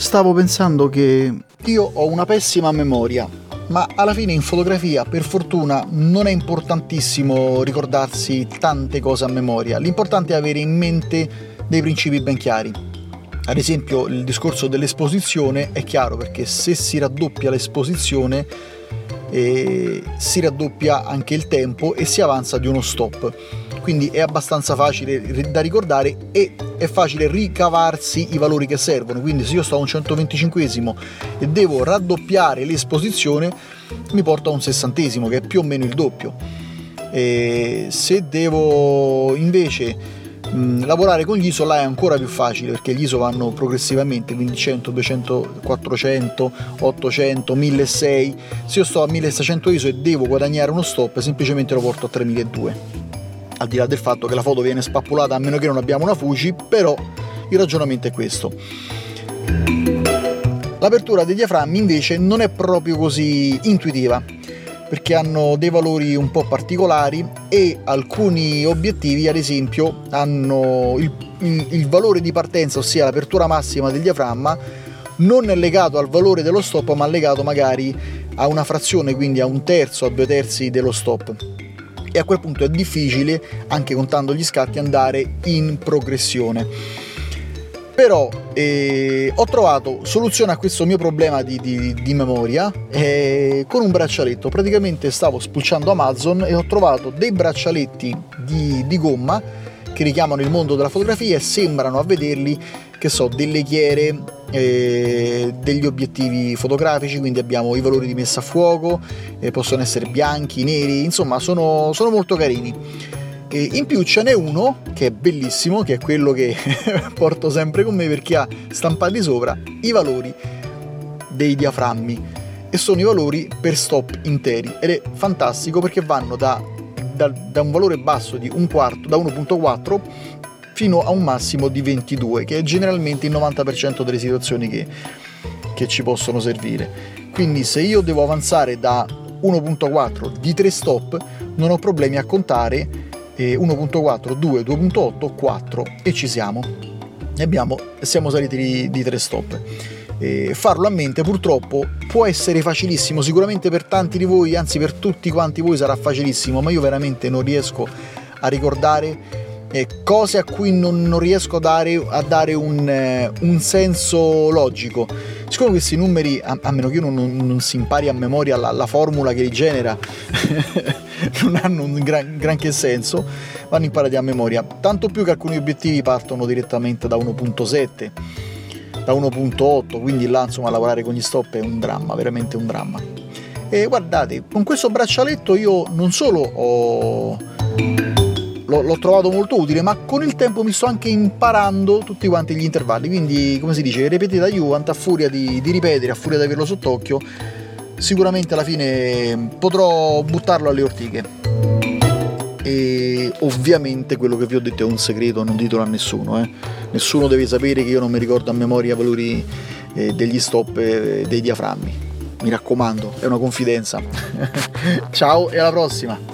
stavo pensando che io ho una pessima memoria, ma alla fine in fotografia, per fortuna, non è importantissimo ricordarsi tante cose a memoria. L'importante è avere in mente dei principi ben chiari. Ad esempio, il discorso dell'esposizione è chiaro, perché se si raddoppia l'esposizione si raddoppia anche il tempo e si avanza di uno stop. Quindi è abbastanza facile da ricordare e è facile ricavarsi i valori che servono. Quindi se io sto a un 125esimo e devo raddoppiare l'esposizione, mi porto a un 60esimo, che è più o meno il doppio. E se devo invece lavorare con gli ISO, là è ancora più facile, perché gli ISO vanno progressivamente, quindi 100, 200, 400, 800, 1600. Se io sto a 1600 ISO e devo guadagnare uno stop, semplicemente lo porto a 3200. Al di là del fatto che la foto viene spappolata a meno che non abbiamo una Fuji, però il ragionamento è questo. L'apertura dei diaframmi invece non è proprio così intuitiva, perché hanno dei valori un po' particolari e alcuni obiettivi, ad esempio, hanno il valore di partenza, ossia l'apertura massima del diaframma, non è legato al valore dello stop, ma legato magari a una frazione, quindi a un terzo, a 2/3 dello stop. E a quel punto è difficile, anche contando gli scatti, andare in progressione. Però ho trovato soluzione a questo mio problema di memoria con un braccialetto. Praticamente stavo spulciando Amazon e ho trovato dei braccialetti di gomma che richiamano il mondo della fotografia e sembrano, a vederli, che so, delle ghiere degli obiettivi fotografici. Quindi abbiamo i valori di messa a fuoco, possono essere bianchi, neri, insomma sono molto carini. E in più ce n'è uno che è bellissimo, che è quello che porto sempre con me, perché ha stampati sopra i valori dei diaframmi e sono i valori per stop interi, ed è fantastico perché vanno da un valore basso di un quarto, da 1.4 fino a un massimo di 22, che è generalmente il 90% delle situazioni che ci possono servire. Quindi se io devo avanzare da 1.4 di 3 stop, non ho problemi a contare 1.4, 2, 2.8, 4 e ci siamo. Siamo saliti di 3 stop. Farlo a mente purtroppo può essere facilissimo, sicuramente per tanti di voi, anzi per tutti quanti voi sarà facilissimo, ma io veramente non riesco a ricordare cose a cui non riesco a dare un senso logico. Siccome questi numeri, a meno che io non si impari a memoria la formula che li genera, non hanno un granché senso, vanno imparati a memoria, tanto più che alcuni obiettivi partono direttamente da 1.7, da 1.8, quindi là insomma lavorare con gli stop è un dramma, veramente un dramma. E guardate, con questo braccialetto io non solo l'ho trovato molto utile, ma con il tempo mi sto anche imparando tutti quanti gli intervalli, quindi come si dice, ripetita Juvent, a furia di ripetere, a furia di averlo sott'occhio, sicuramente alla fine potrò buttarlo alle ortiche. E ovviamente quello che vi ho detto è un segreto, non ditelo a nessuno, nessuno deve sapere che io non mi ricordo a memoria i valori degli stop dei diaframmi, mi raccomando, è una confidenza. Ciao e alla prossima.